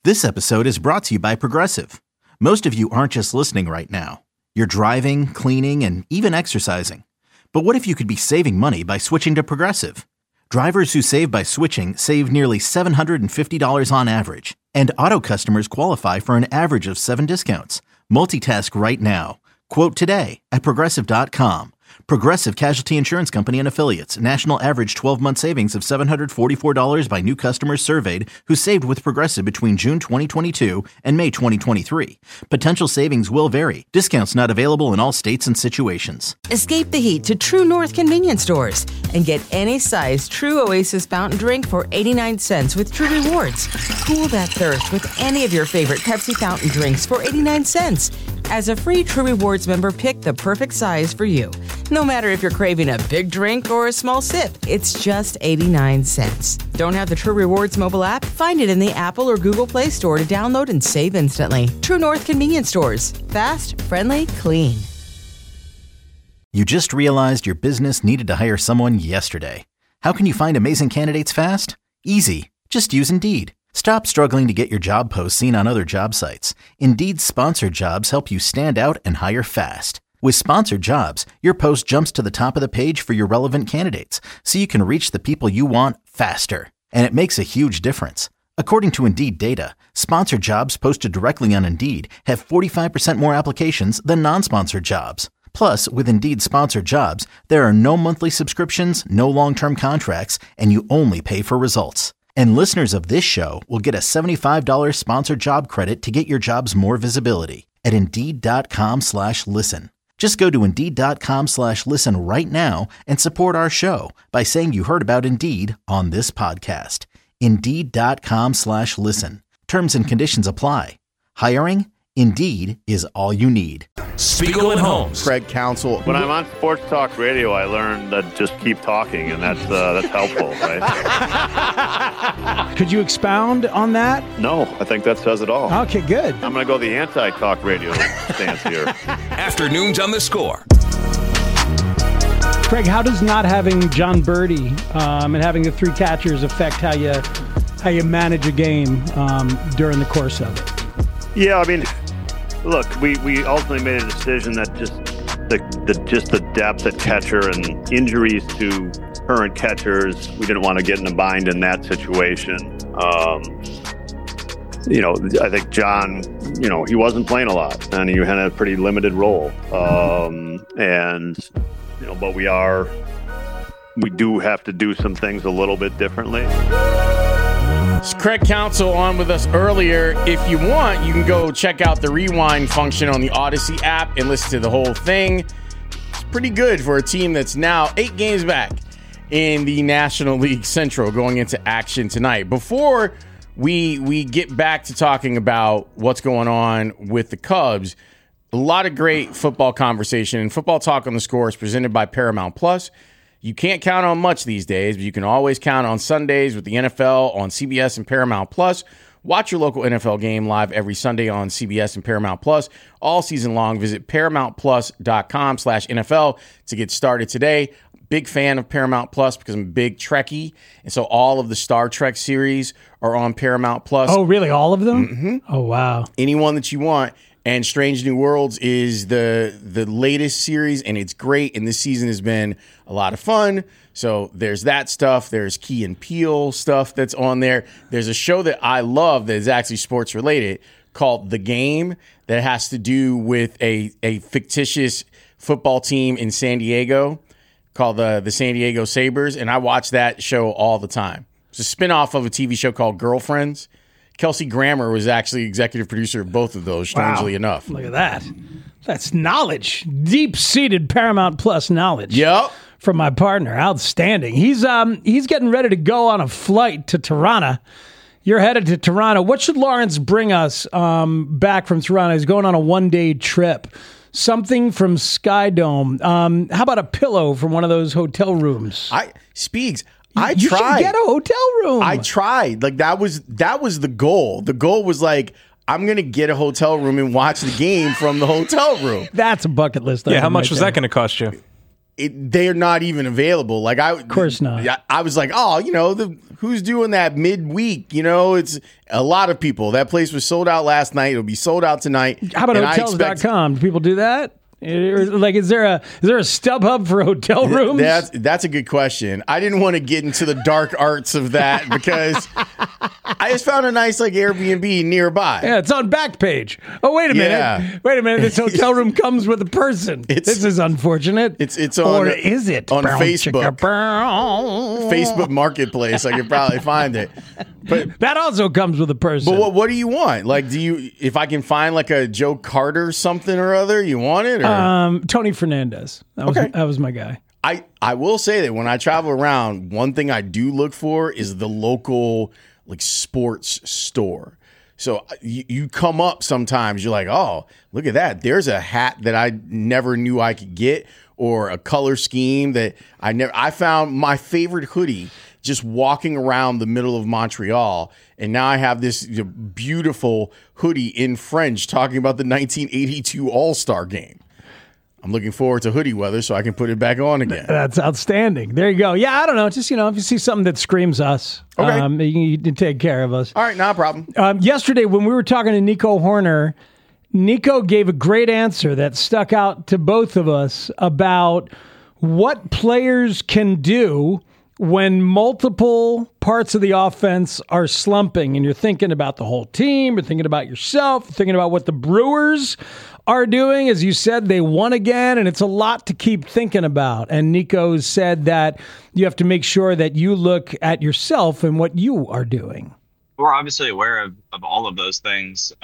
This episode is brought to you by Progressive. Most of you aren't just listening right now. You're driving, cleaning, and even exercising. But what if you could be saving money by switching to Progressive? Drivers who save by switching save nearly $750 on average. And auto customers qualify for an average of 7 discounts. Multitask right now. Quote today at Progressive.com. Progressive Casualty Insurance Company and Affiliates. National average 12-month savings of $744 by new customers surveyed who saved with Progressive between June 2022 and May 2023. Potential savings will vary. Discounts not available in all states and situations. Escape the heat to True North convenience stores and get any size True Oasis fountain drink for 89 cents with True Rewards. Cool that thirst with any of your favorite Pepsi fountain drinks for 89 cents. As a free True Rewards member, pick the perfect size for you. No matter if you're craving a big drink or a small sip, it's just 89 cents. Don't have the True Rewards mobile app? Find it in the Apple or Google Play Store to download and save instantly. True North convenience stores. Fast, friendly, clean. You just realized your business needed to hire someone yesterday. How can you find amazing candidates fast? Easy. Just use Indeed. Stop struggling to get your job posts seen on other job sites. Indeed's sponsored jobs help you stand out and hire fast. With sponsored jobs, your post jumps to the top of the page for your relevant candidates, so you can reach the people you want faster. And it makes a huge difference. According to Indeed data, sponsored jobs posted directly on Indeed have 45% more applications than non-sponsored jobs. Plus, with Indeed sponsored jobs, there are no monthly subscriptions, no long-term contracts, and you only pay for results. And listeners of this show will get a $75 sponsored job credit to get your jobs more visibility at Indeed.com/listen. Just go to Indeed.com/listen right now and support our show by saying you heard about Indeed on this podcast. Indeed.com/listen. Terms and conditions apply. Hiring? Indeed is all you need. Spiegel and Holmes. Craig Counsell. When I'm on Sports Talk Radio, I learned that just keep talking, and that's helpful, right? Could you expound on that? No, I think that says it all. Okay, good. I'm going to go the anti-talk radio stance here. Afternoons on the Score. Craig, how does not having John Birdie and having the 3 catchers affect how you manage a game during the course of it? Yeah, I mean, look, we ultimately made a decision that just the depth at catcher and injuries to current catchers, we didn't want to get in a bind in that situation. I think John, he wasn't playing a lot, and he had a pretty limited role. But we do have to do some things a little bit differently. It's Craig Counsell on with us earlier. If you want, you can go check out the rewind function on the Odyssey app and listen to the whole thing. It's pretty good for a team that's now 8 games back in the National League Central going into action tonight. Before we get back to talking about what's going on with the Cubs, a lot of great football conversation, and Football Talk on the Score is presented by Paramount Plus. You can't count on much these days, but you can always count on Sundays with the NFL on CBS and Paramount Plus. Watch your local NFL game live every Sunday on CBS and Paramount Plus all season long. Visit ParamountPlus.com/NFL to get started today. Big fan of Paramount Plus because I'm a big Trekkie, and so all of the Star Trek series are on Paramount Plus. Oh, really? All of them? Mm-hmm. Oh, wow. Anyone that you want. And Strange New Worlds is the latest series, and it's great. And this season has been a lot of fun. So there's that stuff. There's Key and Peele stuff that's on there. There's a show that I love that is actually sports related called The Game that has to do with a fictitious football team in San Diego called the San Diego Sabres. And I watch that show all the time. It's a spinoff of a TV show called Girlfriends. Kelsey Grammer was actually executive producer of both of those, strangely enough. Look at that. That's knowledge. Deep-seated Paramount Plus knowledge. Yep. From my partner. Outstanding. He's getting ready to go on a flight to Toronto. You're headed to Toronto. What should Lawrence bring us back from Toronto? He's going on a 1-day trip. Something from Skydome. How about a pillow from one of those hotel rooms? Speaks. You should get a hotel room. I tried. Like that was the goal. The goal was like, I'm going to get a hotel room and watch the game from the hotel room. That's a bucket list. Yeah, how much was that going to cost you? they're not even available. Like Of course not. I was like, oh, who's doing that midweek? It's a lot of people. That place was sold out last night. It'll be sold out tonight. How about hotels.com? Do people do that? Like, is there a StubHub for hotel rooms? That's a good question. I didn't want to get into the dark arts of that because I just found a nice Airbnb nearby. Yeah, it's on Backpage. Oh, wait a minute. Yeah. Wait a minute. This hotel room comes with a person. This is unfortunate. It's on, or is it on Facebook? Facebook Marketplace. I could probably find it. But that also comes with a person. But what do you want? If I can find a Joe Carter something or other, you want it? Or? Tony Fernandez. That was my guy. I will say that when I travel around, one thing I do look for is the local sports store. So you come up sometimes, you're like, oh, look at that. There's a hat that I never knew I could get, or a color scheme that I found my favorite hoodie just walking around the middle of Montreal. And now I have this beautiful hoodie in French talking about the 1982 All-Star game. I'm looking forward to hoodie weather so I can put it back on again. That's outstanding. There you go. Yeah, I don't know. Just, if you see something that screams us, okay. You can take care of us. All right, not a problem. Yesterday, when we were talking to Nico Horner, Nico gave a great answer that stuck out to both of us about what players can do when multiple parts of the offense are slumping and you're thinking about the whole team, you're thinking about yourself, you're thinking about what the Brewers are doing. As you said, they won again, and it's a lot to keep thinking about. And Nico said that you have to make sure that you look at yourself and what you are doing. We're obviously aware of all of those things,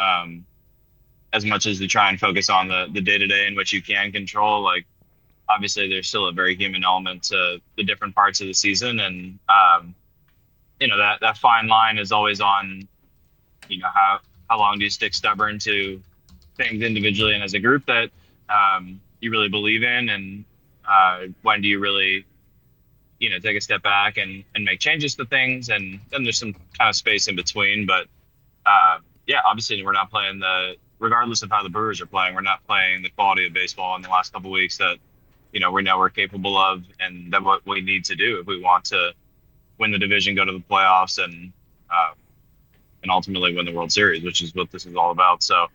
as much as we try and focus on the day-to-day in which you can control. Obviously, there's still a very human element to the different parts of the season. And, that fine line is always on, how long do you stick stubborn to things individually and as a group that you really believe in, and when do you really take a step back and make changes to things, and then there's some kind of space in between. But obviously we're not playing regardless of how the Brewers are playing, we're not playing the quality of baseball in the last couple of weeks that we know we're capable of, and that what we need to do if we want to win the division, go to the playoffs, and ultimately win the World Series, which is what this is all about. So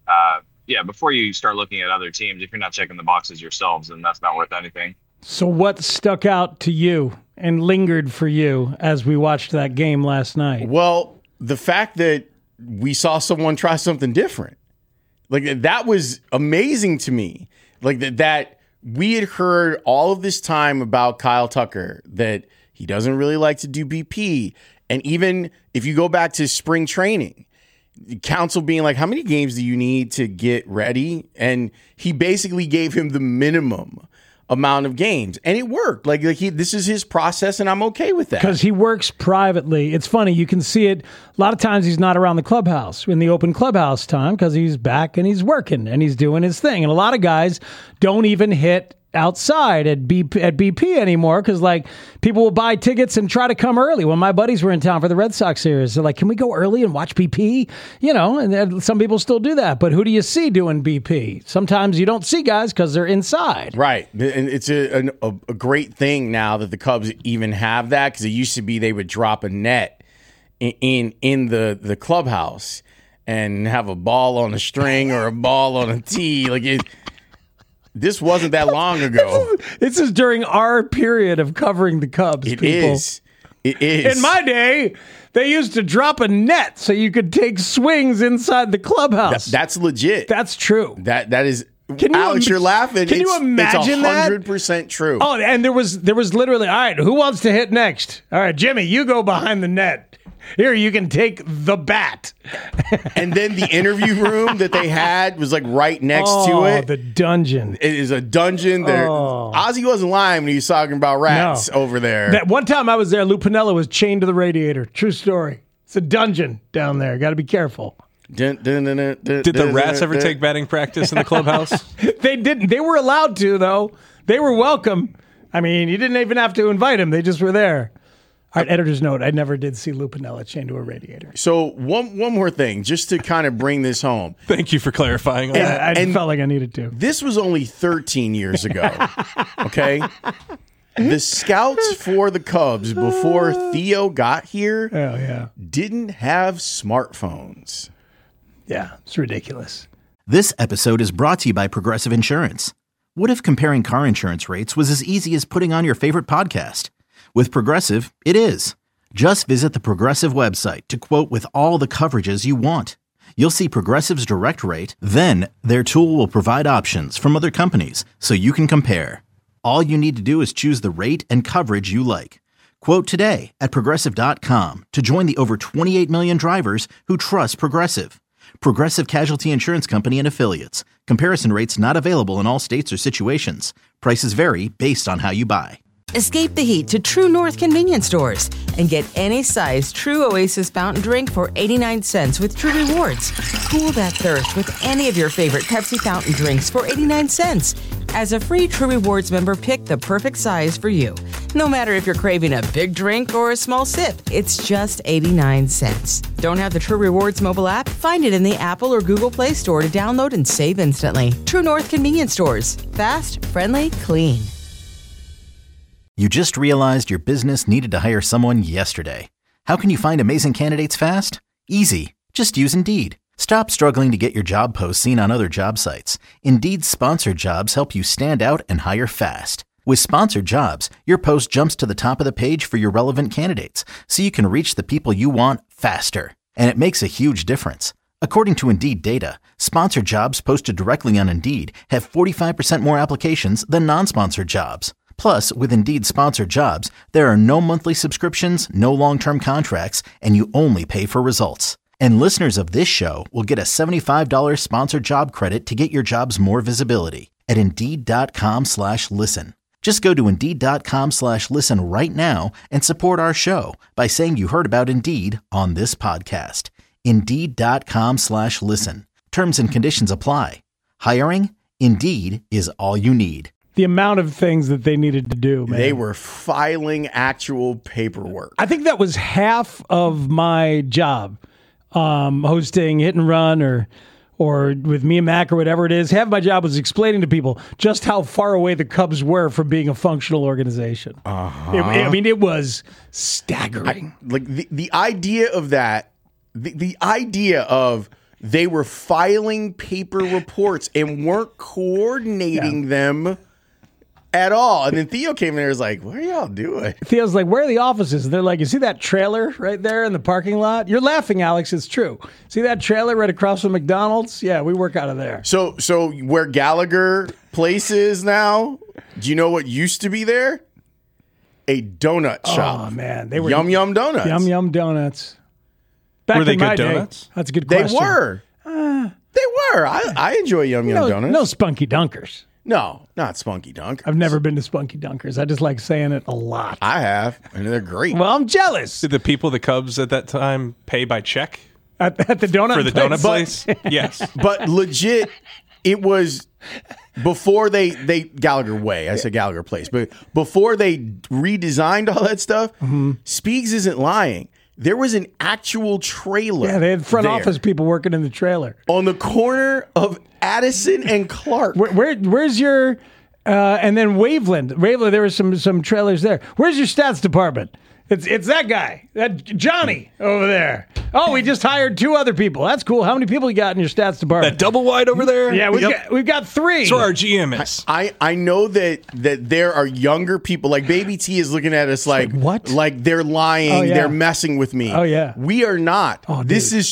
before you start looking at other teams, if you're not checking the boxes yourselves, then that's not worth anything. So what stuck out to you and lingered for you as we watched that game last night? Well, the fact that we saw someone try something different. That was amazing to me. That we had heard all of this time about Kyle Tucker, that he doesn't really like to do BP. And even if you go back to spring training, Counsell being like, how many games do you need to get ready? And he basically gave him the minimum amount of games, and it worked. This is his process, and I'm okay with that. Because he works privately. It's funny, you can see it. A lot of times he's not around the clubhouse in the open clubhouse time because he's back and he's working and he's doing his thing. And a lot of guys don't even hit outside at BP anymore because people will buy tickets and try to come early. When my buddies were in town for the Red Sox series, they're like, can we go early and watch BP? And some people still do that. But who do you see doing BP? Sometimes you don't see guys because they're inside. Right. And it's a great thing now that the Cubs even have that, because it used to be they would drop a net in the clubhouse and have a ball on a string or a ball on a tee. This wasn't that long ago. This is during our period of covering the Cubs. It is. In my day, they used to drop a net so you could take swings inside the clubhouse. That's legit. That's true. That is. Alex, you're laughing. Can you imagine that? It's 100% true. Oh, and there was literally, all right, who wants to hit next? All right, Jimmy, you go behind the net. Here, you can take the bat. And then the interview room that they had was right next to it. The dungeon. It is a dungeon. Ozzy wasn't lying when he was talking about rats over there. That one time I was there, Lou Piniella was chained to the radiator. True story. It's a dungeon down there. Got to be careful. Did the rats ever take batting practice in the clubhouse? They didn't. They were allowed to, though. They were welcome. I mean, you didn't even have to invite them. They just were there. All right, editor's note, I never did see Lou Piniella chained to a radiator. So one more thing, just to kind of bring this home. Thank you for clarifying. I felt like I needed to. This was only 13 years ago, okay? The scouts for the Cubs before Theo got here didn't have smartphones. Yeah, it's ridiculous. This episode is brought to you by Progressive Insurance. What if comparing car insurance rates was as easy as putting on your favorite podcast? With Progressive, it is. Just visit the Progressive website to quote with all the coverages you want. You'll see Progressive's direct rate, then their tool will provide options from other companies so you can compare. All you need to do is choose the rate and coverage you like. Quote today at Progressive.com to join the over 28 million drivers who trust Progressive. Progressive Casualty Insurance Company and Affiliates. Comparison rates not available in all states or situations. Prices vary based on how you buy. Escape the heat to True North convenience stores and get any size True Oasis fountain drink for 89 cents with True Rewards. Cool that thirst with any of your favorite Pepsi fountain drinks for 89 cents. As a free True Rewards member, pick the perfect size for you. No matter if you're craving a big drink or a small sip, it's just 89 cents. Don't have the True Rewards mobile app? Find it in the Apple or Google Play Store to download and save instantly. True North convenience stores. Fast, friendly, clean. You just realized your business needed to hire someone yesterday. How can you find amazing candidates fast? Easy. Just use Indeed. Stop struggling to get your job posts seen on other job sites. Indeed's sponsored jobs help you stand out and hire fast. With sponsored jobs, your post jumps to the top of the page for your relevant candidates, so you can reach the people you want faster. And it makes a huge difference. According to Indeed data, sponsored jobs posted directly on Indeed have 45% more applications than non-sponsored jobs. Plus, with Indeed sponsored jobs, there are no monthly subscriptions, no long-term contracts, and you only pay for results. And listeners of this show will get a $75 sponsored job credit to get your jobs more visibility at Indeed.com/listen. Just go to Indeed.com/listen right now and support our show by saying you heard about Indeed on this podcast. Indeed.com/listen. Terms and conditions apply. Hiring? Indeed is all you need. The amount of things that they needed to do, man. They were filing actual paperwork. I think that was half of my job, hosting Hit and Run or with me and Mac or whatever it is. Half of my job was explaining to people just how far away the Cubs were from being a functional organization. It was staggering. The idea of that, the idea of they were filing paper reports and weren't coordinating them at all. And then Theo came in there and was like, what are y'all doing? Theo's like, where are the offices? And they're like, you see that trailer right there in the parking lot? You're laughing, Alex. It's true. See that trailer right across from McDonald's? Yeah, we work out of there. So where Gallagher Place is now, do you know what used to be there? A donut shop. Oh, man. They were Yum Yum Donuts. Yum Yum Donuts. Back were they in good my donuts? Day, that's a good question. They were. They were. I enjoy Yum Yum Donuts. No Spunky Dunkers. No, not Spunky Dunk. I've never been to Spunky Dunkers. I just like saying it a lot. I have, and they're great. Well, I'm jealous. Did the people, the Cubs at that time, pay by check? At the donut For the place? donut place? Yes. But legit, it was before they Gallagher Way. I said Gallagher Place. But before they redesigned all that stuff, Speaks isn't lying. There was an actual trailer. Yeah, they had front office people working in the trailer. On the corner of Addison and Clark. Where's your, and then Waveland. Waveland, there were some trailers there. Where's your stats department? It's that guy, that Johnny over there. Oh, we just hired 2 other people. That's cool. How many people you got in your stats department? That double wide over there? Yeah, we've got 3. So our GM is. I know that there are younger people, like Baby T is looking at us like what? Like they're lying, Oh, yeah. they're messing with me. Oh, yeah. We are not. Oh, this dude. is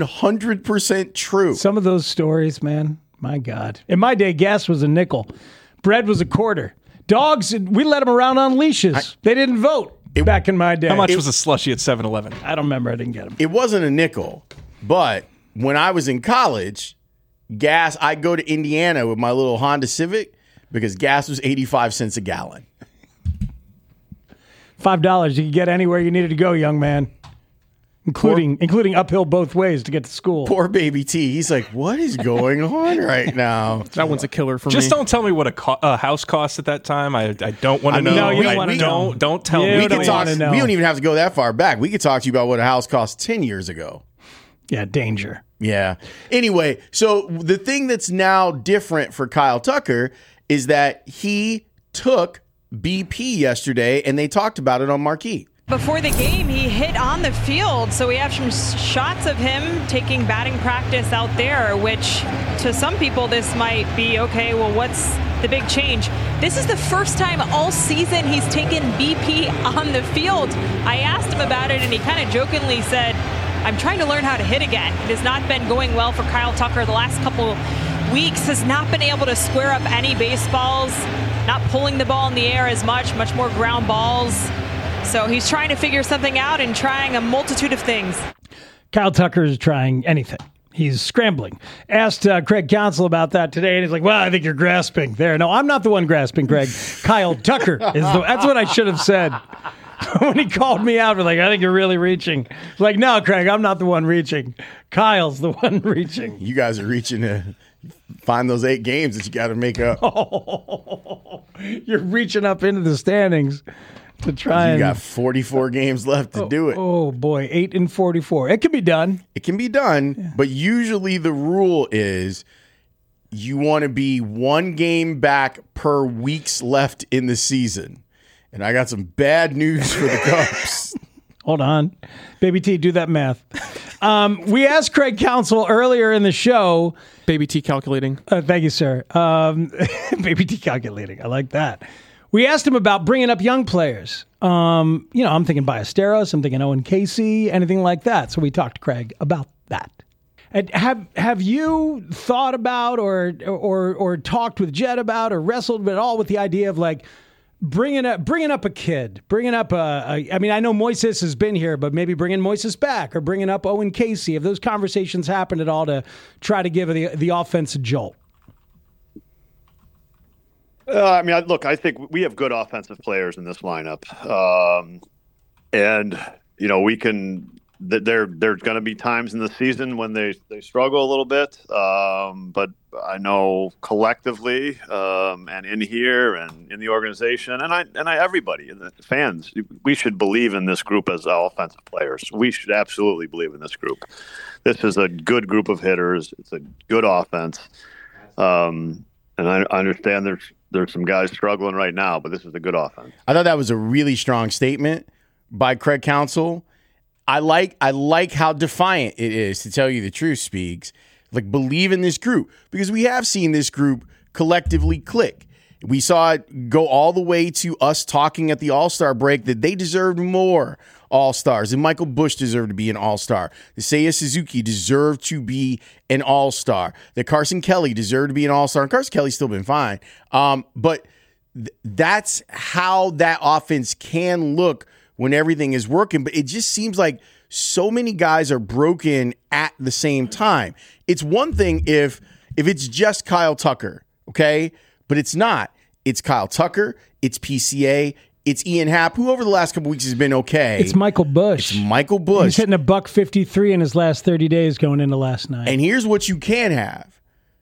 100% true. Some of those stories, man, my God. In my day, gas was a nickel. Bread was a quarter. Dogs, we let them around on leashes. They didn't vote back in my day. How much was a slushie at 7-Eleven? I don't remember. I didn't get them. It wasn't a nickel, but when I was in college, gas, I'd go to Indiana with my little Honda Civic because gas was 85 cents a gallon. $5, you could get anywhere you needed to go, young man. including uphill both ways to get to school. Poor baby T. He's like, what is going on right now? That one's a killer for me. Just don't tell me what a house costs at that time. I don't want to know. No, you don't want to know. Don't tell me. We don't even have to go that far back. We could talk to you about what a house cost 10 years ago. Yeah, danger. Yeah. Anyway, so the thing that's now different for Kyle Tucker is that he took BP yesterday, and they talked about it on Marquee. Before the game, he hit on the field, so we have some shots of him taking batting practice out there, which to some people this might be, okay, well, what's the big change? This is the first time all season he's taken BP on the field. I asked him about it, and he kind of jokingly said, I'm trying to learn how to hit again. It has not been going well for Kyle Tucker the last couple weeks, has not been able to square up any baseballs, not pulling the ball in the air as much more ground balls. So he's trying to figure something out and trying a multitude of things. Kyle Tucker is trying anything. He's scrambling. Asked Craig Counsell about that today, and he's like, well, I think you're grasping there. No, I'm not the one grasping, Greg. Kyle Tucker is that's what I should have said. When he called me out, we're like, I think you're really reaching. Like, no, Craig, I'm not the one reaching. Kyle's the one reaching. You guys are reaching to find those 8 games that you got to make up. Oh, you're reaching up into the standings to try. You got 44 games left to do it. Oh boy, 8 and 44. It can be done. It can be done, but usually the rule is you want to be 1 game back per weeks left in the season. And I got some bad news for the Cubs. Hold on. Baby T, do that math. We asked Craig Counsell earlier in the show. Baby T calculating. Thank you, sir. Baby T calculating. I like that. We asked him about bringing up young players. I'm thinking Ballesteros. I'm thinking Owen Casey, anything like that. So we talked to Craig about that. And have you thought about or talked with Jed about or wrestled at all with the idea of like bringing up a kid, bringing up I know Moises has been here, but maybe bringing Moises back or bringing up Owen Casey. Have those conversations happened at all to try to give the offense a jolt? I think we have good offensive players in this lineup, and we can. There's going to be times in the season when they struggle a little bit, but I know collectively and in here and in the organization and I everybody and the fans, we should believe in this group as offensive players. We should absolutely believe in this group. This is a good group of hitters. It's a good offense, and I understand there's some guys struggling right now, but this is a good offense. I thought that was a really strong statement by Craig Counsell. I like how defiant it is, to tell you the truth, Speaks. Like, believe in this group, because we have seen this group collectively click. We saw it go all the way to us talking at the All-Star break that they deserved more All-Stars, and Michael Busch deserved to be an All-Star. That Seiya Suzuki deserved to be an All-Star. That Carson Kelly deserved to be an All-Star, and Carson Kelly's still been fine. But that's how that offense can look when everything is working. But it just seems like so many guys are broken at the same time. It's one thing if it's just Kyle Tucker, okay? But it's not. It's Kyle Tucker, it's PCA, it's Ian Happ, who over the last couple weeks has been okay. It's Michael Busch. It's Michael Busch. He's hitting $153 in his last 30 days going into last night. And here's what you can have.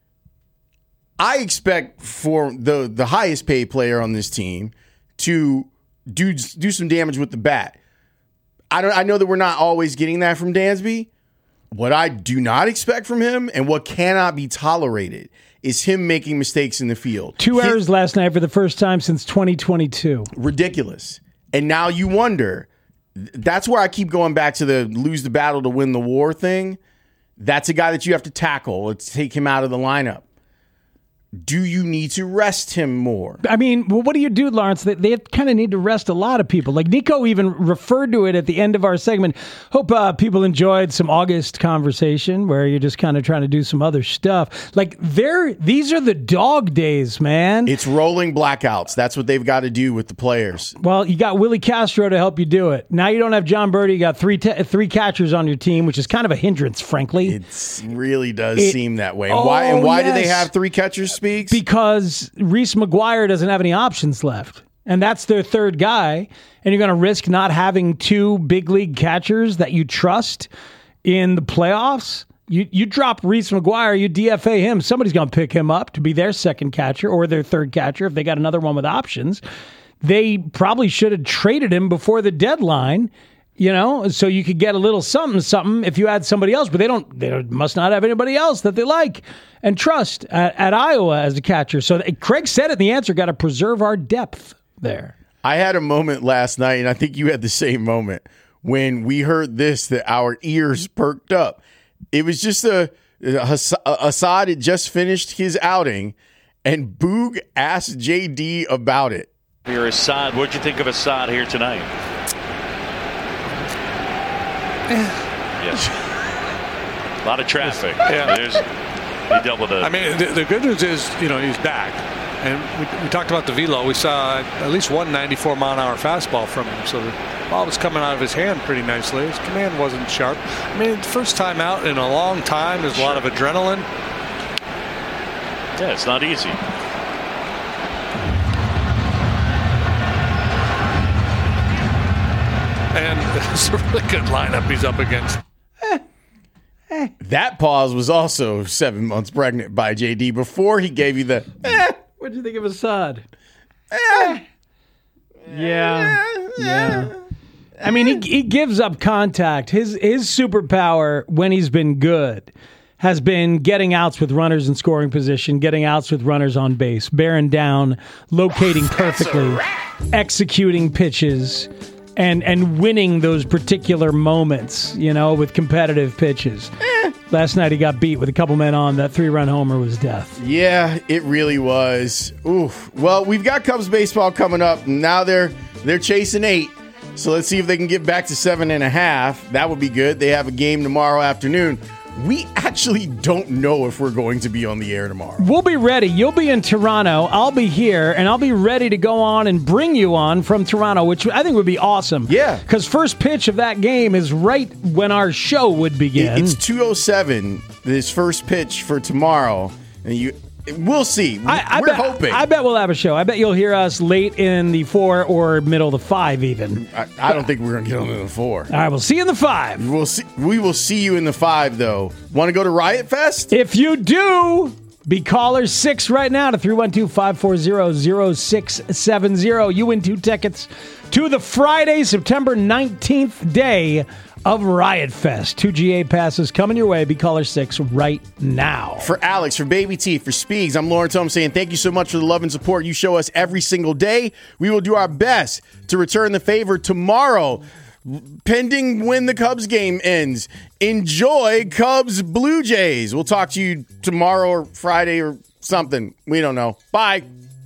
I expect for the highest paid player on this team to do some damage with the bat. I know that we're not always getting that from Dansby. What I do not expect from him and what cannot be tolerated is him making mistakes in the field. 2 errors last night for the first time since 2022. Ridiculous. And now you wonder, that's where I keep going back to the lose the battle to win the war thing. That's a guy that you have to tackle. Let's take him out of the lineup. Do you need to rest him more? I mean, well, what do you do, Lawrence? They kind of need to rest a lot of people. Like Nico even referred to it at the end of our segment. Hope people enjoyed some August conversation where you're just kind of trying to do some other stuff. Like these are the dog days, man. It's rolling blackouts. That's what they've got to do with the players. Well, you got Willie Castro to help you do it. Now you don't have John Birdie. You got three catchers on your team, which is kind of a hindrance, frankly. It really does seem that way. And why do they have 3 catchers? Speaks? Because Reese McGuire doesn't have any options left. and that's their third guy, and you're going to risk not having two big league catchers that you trust in the playoffs. You drop Reese McGuire, you DFA him. Somebody's going to pick him up to be their second catcher or their third catcher if they got another one with options. They probably should have traded him before the deadline, so you could get a little something if you had somebody else. But they must not have anybody else that they like and trust at Iowa as a catcher. So Craig said it in the answer, got to preserve our depth there. I had a moment last night, and I think you had the same moment, when we heard this, that our ears perked up. It was just Assad had just finished his outing, and Boog asked JD about it. Here, Assad, what'd you think of Assad here tonight? Yes. A lot of traffic. Yeah. He dealt with it. I mean, the good news is, he's back. And we talked about the velo. We saw at least one 94-mile-an-hour fastball from him. So the ball was coming out of his hand pretty nicely. His command wasn't sharp. I mean, first time out in a long time. There's a lot of adrenaline. Yeah, it's not easy. And it's a really good lineup he's up against. That pause was also 7 months pregnant by JD before he gave you the What'd you think of Assad? Yeah. I mean, he gives up contact. His superpower when he's been good has been getting outs with runners in scoring position, getting outs with runners on base, bearing down, locating perfectly, executing pitches, and winning those particular moments, with competitive pitches. Last night he got beat with a couple men on. That 3-run homer was death. Yeah, it really was. Oof. Well, we've got Cubs baseball coming up. Now they're chasing 8. So let's see if they can get back to 7.5. That would be good. They have a game tomorrow afternoon. We actually don't know if we're going to be on the air tomorrow. We'll be ready. You'll be in Toronto. I'll be here, and I'll be ready to go on and bring you on from Toronto, which I think would be awesome. Yeah. Because first pitch of that game is right when our show would begin. It's 2:07, this first pitch for tomorrow. And we'll see. We're hoping. I bet we'll have a show. I bet you'll hear us late in the 4 or middle of the 5 even. I don't think we're going to get on in the 4. All right, we'll see you in the 5. We will see you in the 5, though. Want to go to Riot Fest? If you do, be caller 6 right now to 312-540-0670. You win 2 tickets to the Friday, September 19th day of Riot Fest. 2 GA passes coming your way. Be caller 6 right now. For Alex, for Baby T, for Speegs, I'm Lawrence Holmes saying thank you so much for the love and support you show us every single day. We will do our best to return the favor tomorrow, pending when the Cubs game ends. Enjoy Cubs Blue Jays. We'll talk to you tomorrow or Friday or something. We don't know. Bye.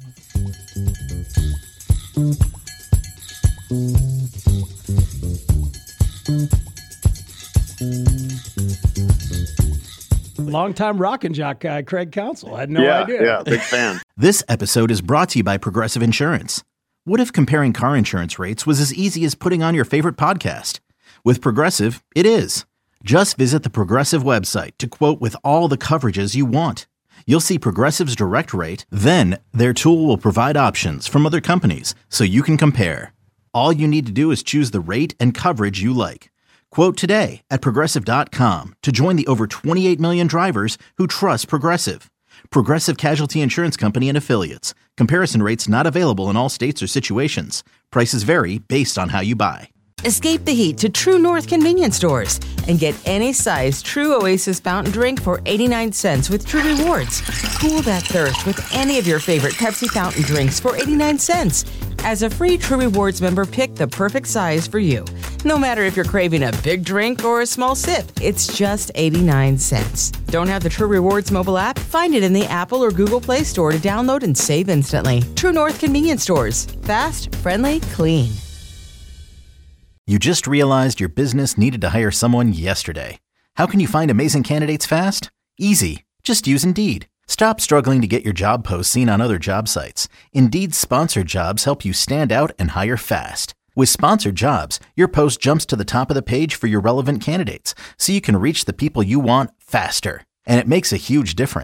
Longtime Rockin' Jock guy, Craig Counsell. I had no idea. Yeah, big fan. This episode is brought to you by Progressive Insurance. What if comparing car insurance rates was as easy as putting on your favorite podcast? With Progressive, it is. Just visit the Progressive website to quote with all the coverages you want. You'll see Progressive's direct rate, then their tool will provide options from other companies so you can compare. All you need to do is choose the rate and coverage you like. Quote today at Progressive.com to join the over 28 million drivers who trust Progressive. Progressive Casualty Insurance Company and Affiliates. Comparison rates not available in all states or situations. Prices vary based on how you buy. Escape the heat to True North convenience stores and get any size True Oasis fountain drink for 89 cents with True Rewards. Cool that thirst with any of your favorite Pepsi fountain drinks for 89 cents. As a free True Rewards member, pick the perfect size for you. No matter if you're craving a big drink or a small sip, it's just 89 cents. Don't have the True Rewards mobile app? Find it in the Apple or Google Play Store to download and save instantly. True North convenience stores. Fast, friendly, clean. You just realized your business needed to hire someone yesterday. How can you find amazing candidates fast? Easy. Just use Indeed. Stop struggling to get your job post seen on other job sites. Indeed's sponsored jobs help you stand out and hire fast. With sponsored jobs, your post jumps to the top of the page for your relevant candidates, so you can reach the people you want faster. And it makes a huge difference.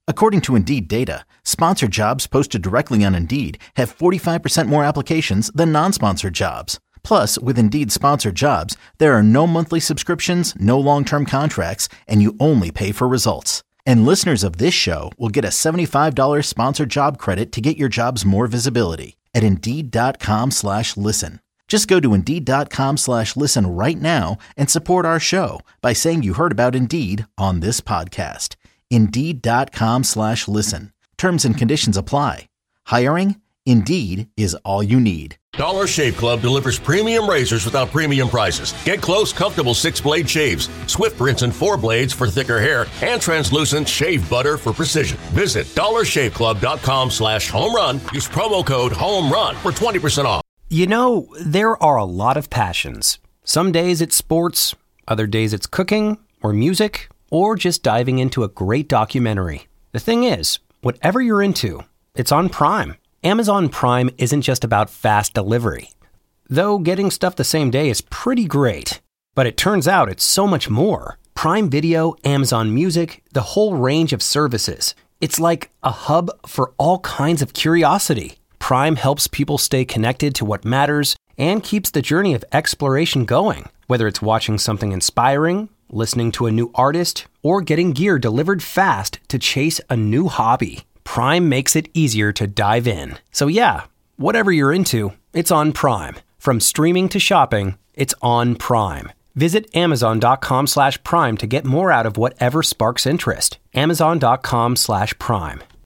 According to Indeed data, sponsored jobs posted directly on Indeed have 45% more applications than non-sponsored jobs. Plus, with Indeed sponsored jobs, there are no monthly subscriptions, no long-term contracts, and you only pay for results. And listeners of this show will get a $75 sponsored job credit to get your jobs more visibility at Indeed.com/listen. Just go to Indeed.com/listen right now and support our show by saying you heard about Indeed on this podcast. Indeed.com/listen. Terms and conditions apply. Hiring? Indeed is all you need. Dollar Shave Club delivers premium razors without premium prices. Get close, comfortable 6-blade shaves, swift rinse and 4 blades for thicker hair, and translucent shave butter for precision. Visit dollarshaveclub.com/home-run. Use promo code HOME-RUN for 20% off. You know, there are a lot of passions. Some days it's sports, other days it's cooking or music, or just diving into a great documentary. The thing is, whatever you're into, it's on Prime. Amazon Prime isn't just about fast delivery. Though getting stuff the same day is pretty great. But it turns out it's so much more. Prime Video, Amazon Music, the whole range of services. It's like a hub for all kinds of curiosity. Prime helps people stay connected to what matters and keeps the journey of exploration going. Whether it's watching something inspiring, listening to a new artist, or getting gear delivered fast to chase a new hobby. Prime makes it easier to dive in. So yeah, whatever you're into, it's on Prime. From streaming to shopping, it's on Prime. Visit Amazon.com/Prime to get more out of whatever sparks interest. Amazon.com/Prime.